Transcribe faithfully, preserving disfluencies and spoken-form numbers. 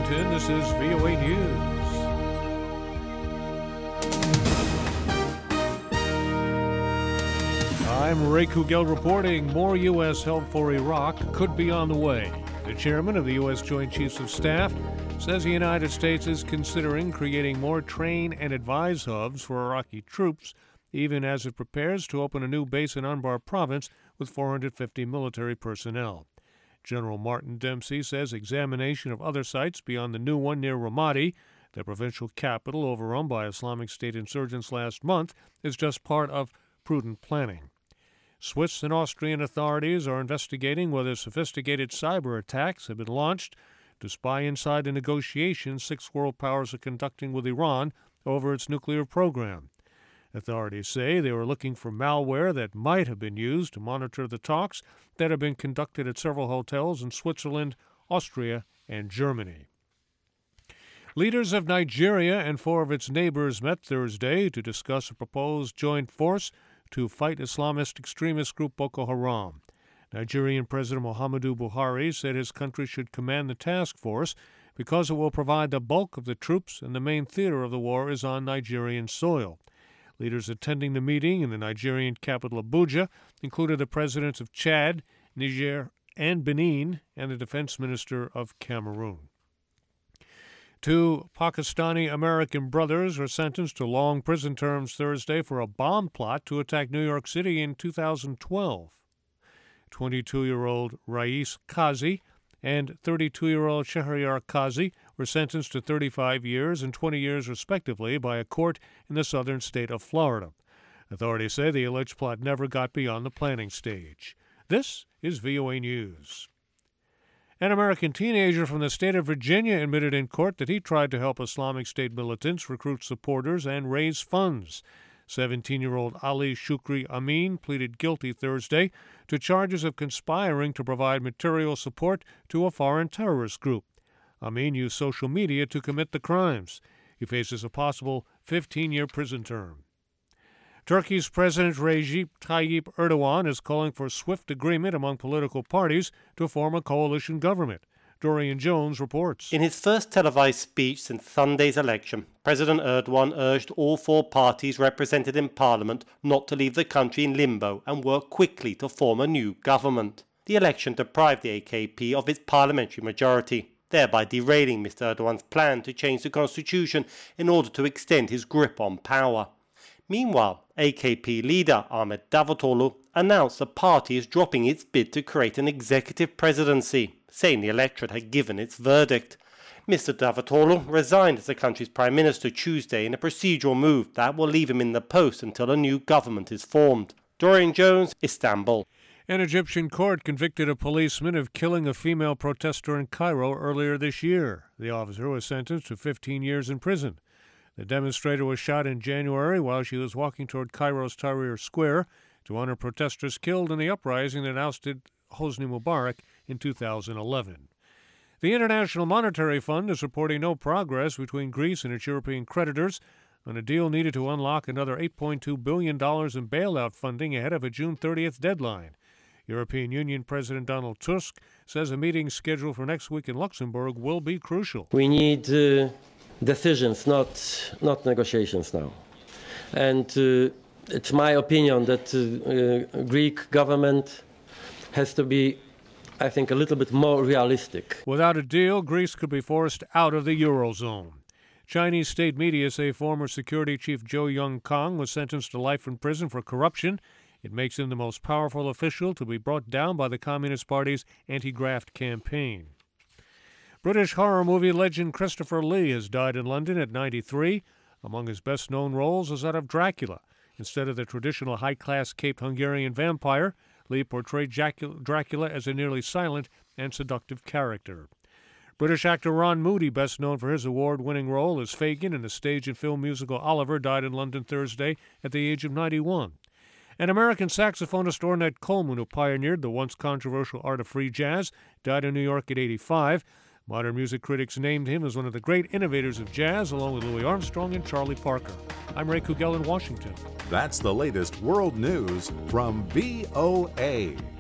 Washington, this is V O A News. I'm Ray Kugel reporting more U S help for Iraq could be on the way. The chairman of the U S Joint Chiefs of Staff says the United States is considering creating more train and advise hubs for Iraqi troops, even as it prepares to open a new base in Anbar province with four hundred fifty military personnel. General Martin Dempsey says examination of other sites beyond the new one near Ramadi, the provincial capital overrun by Islamic State insurgents last month, is just part of prudent planning. Swiss and Austrian authorities are investigating whether sophisticated cyber attacks have been launched to spy inside the negotiations six world powers are conducting with Iran over its nuclear program. Authorities say they were looking for malware that might have been used to monitor the talks that have been conducted at several hotels in Switzerland, Austria, and Germany. Leaders of Nigeria and four of its neighbors met Thursday to discuss a proposed joint force to fight Islamist extremist group Boko Haram. Nigerian President Muhammadu Buhari said his country should command the task force because it will provide the bulk of the troops and the main theater of the war is on Nigerian soil. Leaders attending the meeting in the Nigerian capital Abuja included the presidents of Chad, Niger, and Benin, and the defense minister of Cameroon. Two Pakistani-American brothers were sentenced to long prison terms Thursday for a bomb plot to attack New York City in two thousand twelve. twenty-two-year-old Rais Kazi and thirty-two-year-old Shahryar Kazi were sentenced to thirty-five years and twenty years respectively by a court in the southern state of Florida. Authorities say the alleged plot never got beyond the planning stage. This is V O A News. An American teenager from the state of Virginia admitted in court that he tried to help Islamic State militants recruit supporters and raise funds. seventeen-year-old Ali Shukri Amin pleaded guilty Thursday to charges of conspiring to provide material support to a foreign terrorist group. Amin used social media to commit the crimes. He faces a possible fifteen-year prison term. Turkey's President Recep Tayyip Erdogan is calling for swift agreement among political parties to form a coalition government. Dorian Jones reports. In his first televised speech since Sunday's election, President Erdogan urged all four parties represented in parliament not to leave the country in limbo and work quickly to form a new government. The election deprived the A K P of its parliamentary majority, thereby derailing Mister Erdogan's plan to change the constitution in order to extend his grip on power. Meanwhile, A K P leader Ahmet Davutoglu announced the party is dropping its bid to create an executive presidency, saying the electorate had given its verdict. Mister Davutoglu resigned as the country's prime minister Tuesday in a procedural move that will leave him in the post until a new government is formed. Dorian Jones, Istanbul. An Egyptian court convicted a policeman of killing a female protester in Cairo earlier this year. The officer was sentenced to fifteen years in prison. The demonstrator was shot in January while she was walking toward Cairo's Tahrir Square to honor protesters killed in the uprising that ousted Hosni Mubarak in two thousand eleven. The International Monetary Fund is reporting no progress between Greece and its European creditors on a deal needed to unlock another eight point two billion dollars in bailout funding ahead of a June thirtieth deadline. European Union President Donald Tusk says a meeting scheduled for next week in Luxembourg will be crucial. We need uh, decisions, not not negotiations now. And uh, it's my opinion that uh, uh, Greek government has to be, I think, a little bit more realistic. Without a deal, Greece could be forced out of the Eurozone. Chinese state media say former security chief Zhou Yongkang was sentenced to life in prison for corruption. It makes him the most powerful official to be brought down by the Communist Party's anti-graft campaign. British horror movie legend Christopher Lee has died in London at ninety-three. Among his best-known roles is that of Dracula. Instead of the traditional high-class caped Hungarian vampire, Lee portrayed Dracula as a nearly silent and seductive character. British actor Ron Moody, best known for his award-winning role as Fagin in the stage and film musical Oliver, died in London Thursday at the age of ninety-one. And American saxophonist Ornette Coleman, who pioneered the once controversial art of free jazz, died in New York at eighty-five. Modern music critics named him as one of the great innovators of jazz, along with Louis Armstrong and Charlie Parker. I'm Ray Kugel in Washington. That's the latest world news from V O A.